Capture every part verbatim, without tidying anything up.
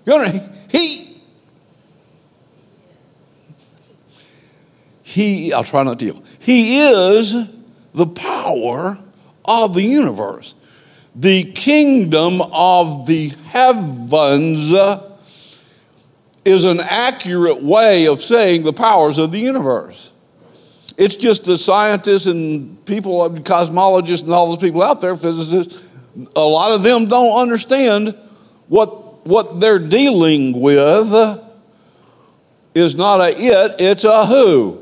You know, he, he, I'll try not to yell. He is the power of the universe. The kingdom of the heavens is an accurate way of saying the powers of the universe. It's just the scientists and people, cosmologists and all those people out there, physicists, a lot of them don't understand what, what they're dealing with is not a it, it's a who.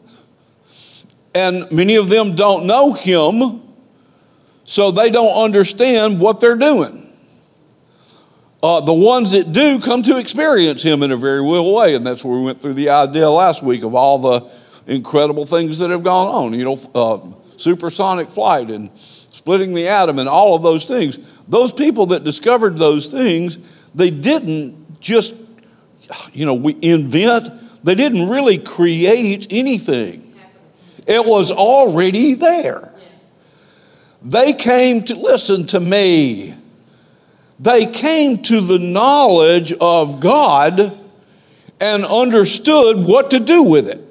And many of them don't know him, so they don't understand what they're doing. Uh, the ones that do come to experience him in a very real way, and that's where we went through the idea last week of all the incredible things that have gone on. You know, uh, supersonic flight and splitting the atom and all of those things. Those people that discovered those things, they didn't just, you know, we invent. They didn't really create anything. It was already there. They came to, listen to me, they came to the knowledge of God and understood what to do with it.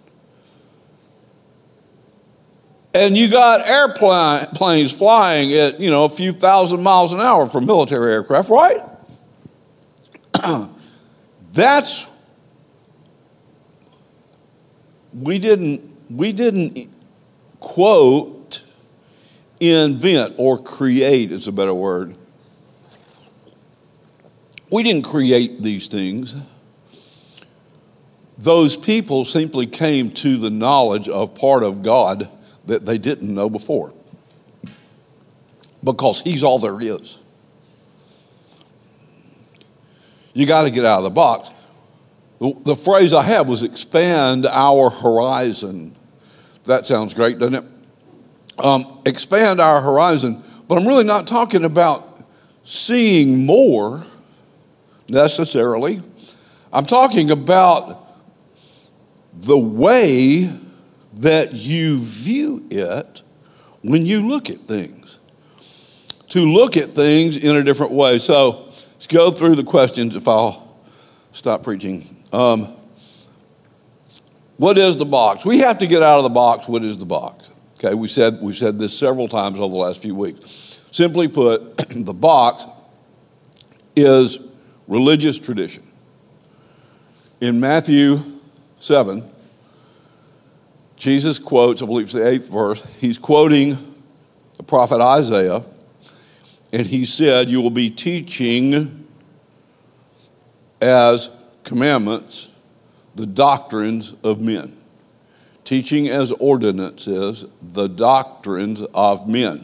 And you got airplanes flying at, you know, a few thousand miles an hour for military aircraft, right? That's, we didn't, we didn't quote, invent, or create is a better word. We didn't create these things. Those people simply came to the knowledge of part of God that they didn't know before. Because he's all there is. You got to get out of the box. The, the phrase I had was expand our horizon. That sounds great, doesn't it? Um, expand our horizon. But I'm really not talking about seeing more necessarily. I'm talking about the way that you view it when you look at things. To look at things in a different way. So let's go through the questions if I'll stop preaching. Um, what is the box? We have to get out of the box. What is the box? Okay, we said we said this several times over the last few weeks. Simply put, the box is religious tradition. In Matthew seven, Jesus quotes, I believe it's the eighth verse, he's quoting the prophet Isaiah, and he said, you will be teaching as commandments the doctrines of men. Teaching as ordinances the doctrines of men.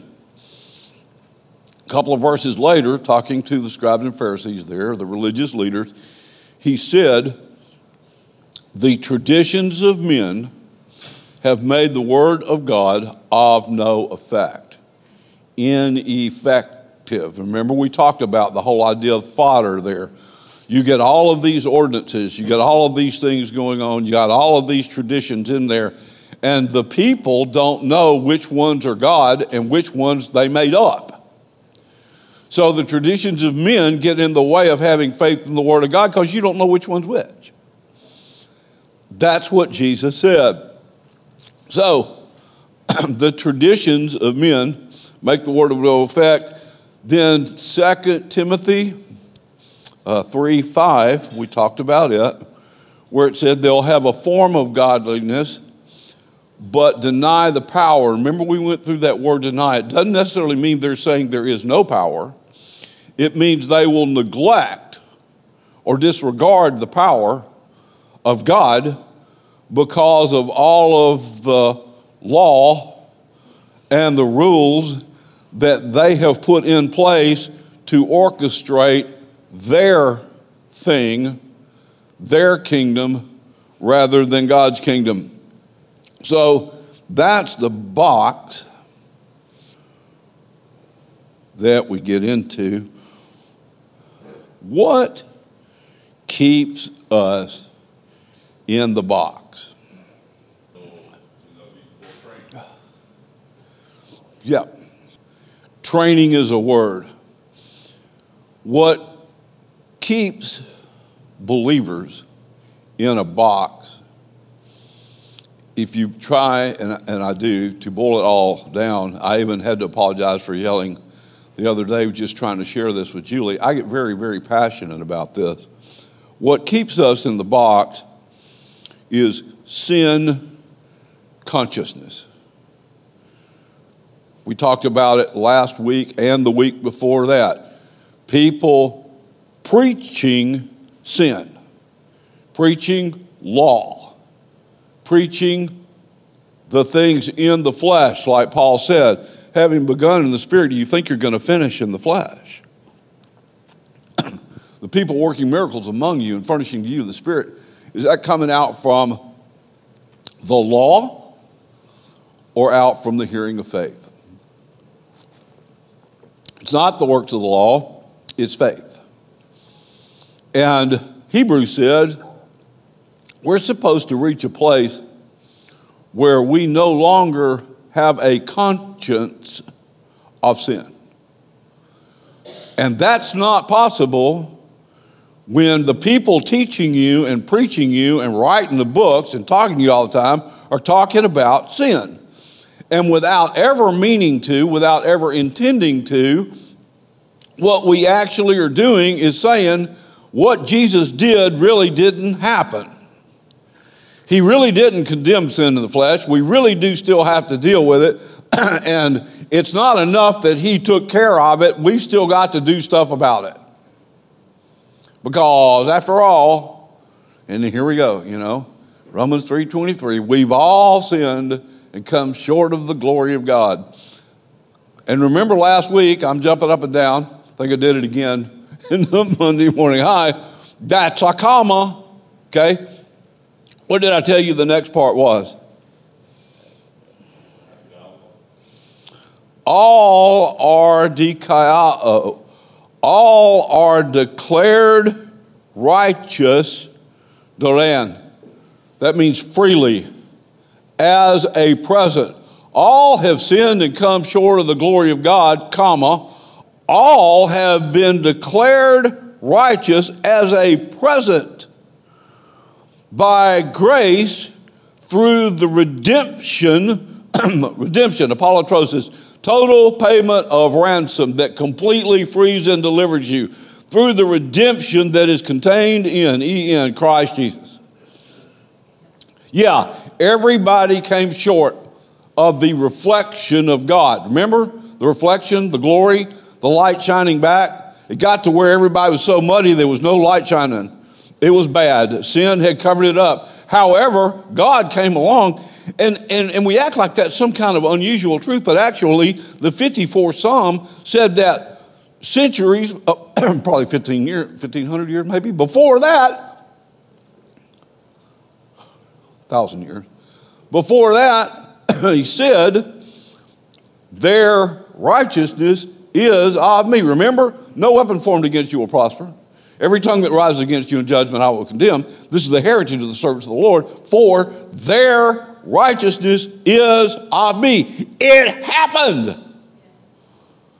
A couple of verses later, talking to the scribes and Pharisees there, the religious leaders, he said, the traditions of men have made the word of God of no effect. Ineffective. Remember, we talked about the whole idea of fodder there. You get all of these ordinances, you get all of these things going on, you got all of these traditions in there, and the people don't know which ones are God and which ones they made up. So the traditions of men get in the way of having faith in the Word of God because you don't know which one's which. That's what Jesus said. So the traditions of men make the Word of no effect. Then Second Timothy uh, three five, we talked about it, where it said they'll have a form of godliness, but deny the power. Remember, we went through that word deny. It doesn't necessarily mean they're saying there is no power. It means they will neglect or disregard the power of God because of all of the law and the rules that they have put in place to orchestrate their thing, their kingdom, rather than God's kingdom. So that's the box that we get into. What keeps us in the box? Yeah. Training is a word. What keeps believers in a box, if you try, and, and I do, to boil it all down, I even had to apologize for yelling the other day, just trying to share this with Julie. I get very, very passionate about this. What keeps us in the box is sin consciousness. We talked about it last week and the week before that. People preaching sin, preaching law, preaching the things in the flesh, like Paul said, having begun in the spirit, do you think you're going to finish in the flesh? The people working miracles among you and furnishing you the spirit, is that coming out from the law or out from the hearing of faith? It's not the works of the law, it's faith. And Hebrews said, we're supposed to reach a place where we no longer have a conscience of sin. And that's not possible when the people teaching you and preaching you and writing the books and talking to you all the time are talking about sin. And without ever meaning to, without ever intending to, what we actually are doing is saying what Jesus did really didn't happen. He really didn't condemn sin in the flesh. We really do still have to deal with it. And it's not enough that he took care of it. We've still got to do stuff about it. Because after all, and here we go, you know, Romans three twenty-three, we've all sinned and come short of the glory of God. And remember last week, I'm jumping up and down. I think I did it again in the Monday morning high. That's a comma, okay? What did I tell you the next part was? All are dikaiao. All are declared righteous, doran. That means freely, as a present. All have sinned and come short of the glory of God, comma. All have been declared righteous as a present by grace through the redemption, redemption, apolutrosis, total payment of ransom that completely frees and delivers you through the redemption that is contained in, in Christ Jesus. Yeah, everybody came short of the reflection of God. Remember the reflection, the glory, the light shining back? It got to where everybody was so muddy there was no light shining. It was bad. Sin had covered it up. However, God came along, and, and, and we act like that's some kind of unusual truth, but actually the fifty-fourth Psalm said that centuries, uh, probably fifteen years, fifteen hundred years maybe, before that, thousand years, before that, he said, their righteousness is of me. Remember, no weapon formed against you will prosper. Every tongue that rises against you in judgment I will condemn. This is the heritage of the servants of the Lord, for their righteousness is of me. It happened.